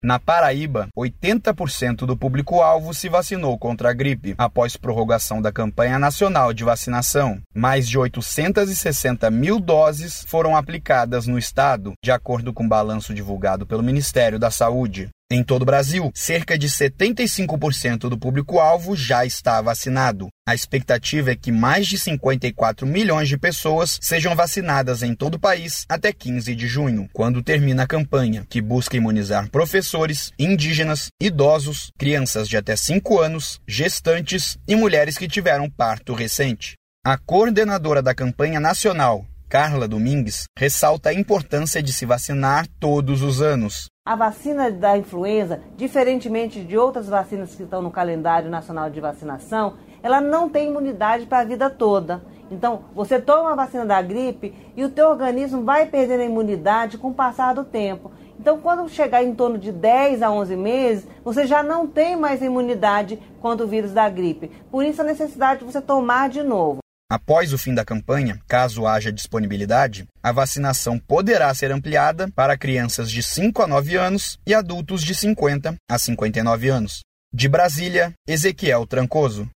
Na Paraíba, 80% do público-alvo se vacinou contra a gripe, após prorrogação da campanha nacional de vacinação. Mais de 860 mil doses foram aplicadas no estado, de acordo com o balanço divulgado pelo Ministério da Saúde. Em todo o Brasil, cerca de 75% do público-alvo já está vacinado. A expectativa é que mais de 54 milhões de pessoas sejam vacinadas em todo o país até 15 de junho, quando termina a campanha, que busca imunizar professores, indígenas, idosos, crianças de até 5 anos, gestantes e mulheres que tiveram parto recente. A coordenadora da campanha nacional, Carla Domingues, ressalta a importância de se vacinar todos os anos. A vacina da influenza, diferentemente de outras vacinas que estão no calendário nacional de vacinação, ela não tem imunidade para a vida toda. Então, você toma a vacina da gripe e o teu organismo vai perdendo a imunidade com o passar do tempo. Então, quando chegar em torno de 10 a 11 meses, você já não tem mais imunidade contra o vírus da gripe. Por isso, a necessidade de você tomar de novo. Após o fim da campanha, caso haja disponibilidade, a vacinação poderá ser ampliada para crianças de 5 a 9 anos e adultos de 50 a 59 anos. De Brasília, Ezequiel Trancoso.